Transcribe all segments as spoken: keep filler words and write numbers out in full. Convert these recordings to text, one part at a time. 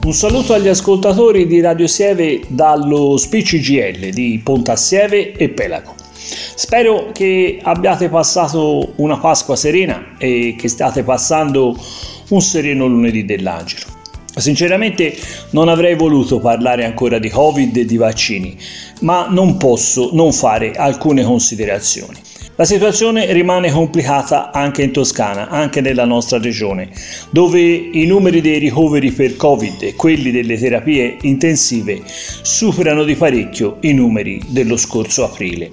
Un saluto agli ascoltatori di Radio Sieve dallo S P C G L di Pontassieve e Pelago. Spero che abbiate passato una Pasqua serena e che state passando un sereno lunedì dell'Angelo. Sinceramente non avrei voluto parlare ancora di Covid e di vaccini, ma non posso non fare alcune considerazioni. La situazione rimane complicata anche in Toscana, anche nella nostra regione, dove i numeri dei ricoveri per Covid e quelli delle terapie intensive superano di parecchio i numeri dello scorso aprile.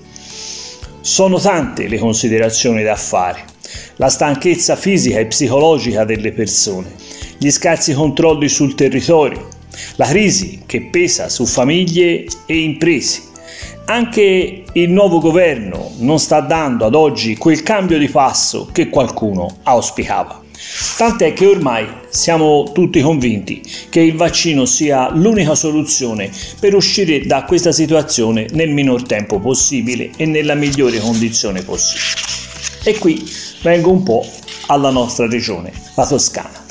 Sono tante le considerazioni da fare: la stanchezza fisica e psicologica delle persone, gli scarsi controlli sul territorio, la crisi che pesa su famiglie e imprese. Anche il nuovo governo non sta dando ad oggi quel cambio di passo che qualcuno auspicava. Tant'è che ormai siamo tutti convinti che il vaccino sia l'unica soluzione per uscire da questa situazione nel minor tempo possibile e nella migliore condizione possibile. E qui vengo un po' alla nostra regione, la Toscana.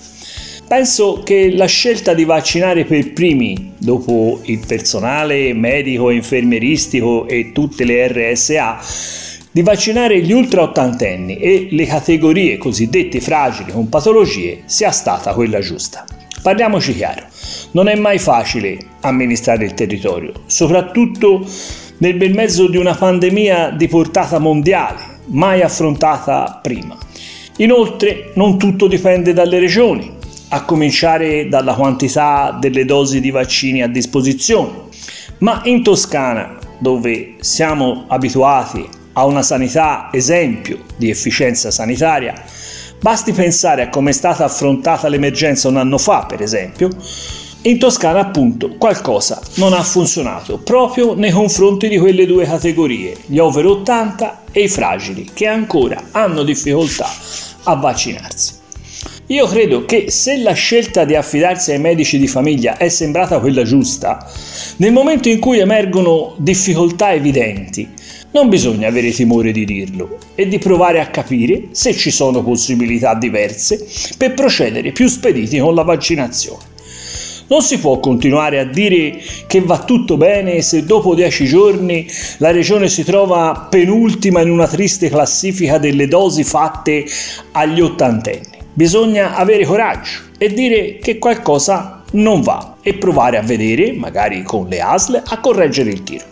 Penso che la scelta di vaccinare per primi, dopo il personale medico e infermieristico e tutte le R S A, di vaccinare gli ultra ottantenni e le categorie cosiddette fragili con patologie sia stata quella giusta. Parliamoci chiaro, non è mai facile amministrare il territorio, soprattutto nel bel mezzo di una pandemia di portata mondiale, mai affrontata prima. Inoltre, non tutto dipende dalle regioni, a cominciare dalla quantità delle dosi di vaccini a disposizione. Ma in Toscana, dove siamo abituati a una sanità esempio di efficienza sanitaria, basti pensare a come è stata affrontata l'emergenza un anno fa, per esempio, in Toscana appunto qualcosa non ha funzionato proprio nei confronti di quelle due categorie, gli over ottanta e i fragili, che ancora hanno difficoltà a vaccinarsi. Io credo che se la scelta di affidarsi ai medici di famiglia è sembrata quella giusta, nel momento in cui emergono difficoltà evidenti, non bisogna avere timore di dirlo e di provare a capire se ci sono possibilità diverse per procedere più spediti con la vaccinazione. Non si può continuare a dire che va tutto bene se dopo dieci giorni la regione si trova penultima in una triste classifica delle dosi fatte agli ottantenni. Bisogna avere coraggio e dire che qualcosa non va e provare a vedere, magari con le A S L, a correggere il tiro.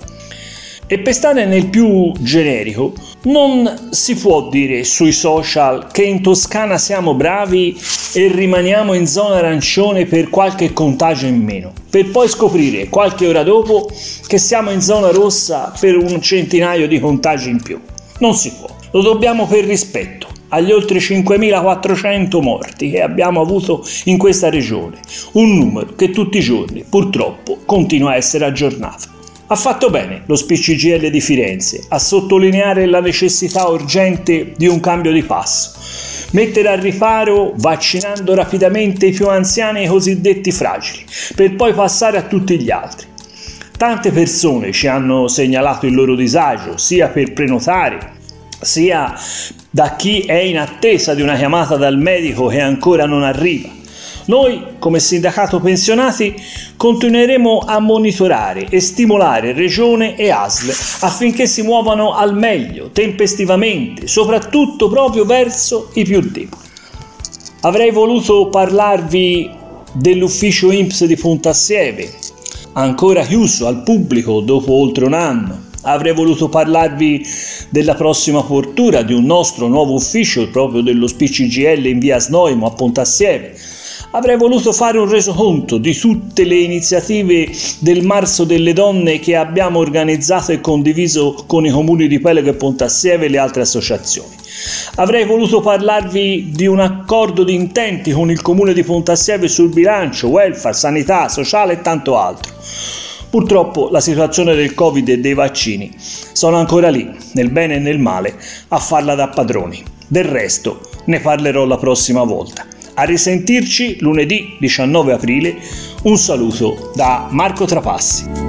E per stare nel più generico, non si può dire sui social che in Toscana siamo bravi e rimaniamo in zona arancione per qualche contagio in meno, per poi scoprire qualche ora dopo che siamo in zona rossa per un centinaio di contagi in più. Non si può. Lo dobbiamo per rispetto agli oltre cinquemilaquattrocento morti che abbiamo avuto in questa regione, un numero che tutti i giorni purtroppo continua a essere aggiornato. Ha fatto bene lo S P C G L di Firenze a sottolineare la necessità urgente di un cambio di passo, mettere al riparo vaccinando rapidamente i più anziani e i cosiddetti fragili, per poi passare a tutti gli altri. Tante persone ci hanno segnalato il loro disagio, sia per prenotare, sia da chi è in attesa di una chiamata dal medico che ancora non arriva. Noi, come sindacato pensionati, continueremo a monitorare e stimolare Regione e A S L affinché si muovano al meglio, tempestivamente, soprattutto proprio verso i più deboli. Avrei voluto parlarvi dell'ufficio I N P S di Pontassieve, ancora chiuso al pubblico dopo oltre un anno. Avrei voluto parlarvi della prossima apertura di un nostro nuovo ufficio proprio dello S P C G L in via Snoimo a Pontassieve. Avrei voluto fare un resoconto di tutte le iniziative del Marzo delle Donne che abbiamo organizzato e condiviso con i comuni di Pelago e Pontassieve e le altre associazioni. Avrei voluto parlarvi di un accordo di intenti con il comune di Pontassieve sul bilancio, welfare, sanità, sociale e tanto altro. Purtroppo la situazione del Covid e dei vaccini sono ancora lì, nel bene e nel male, a farla da padroni. Del resto ne parlerò la prossima volta. A risentirci lunedì diciannove aprile. Un saluto da Marco Trapassi.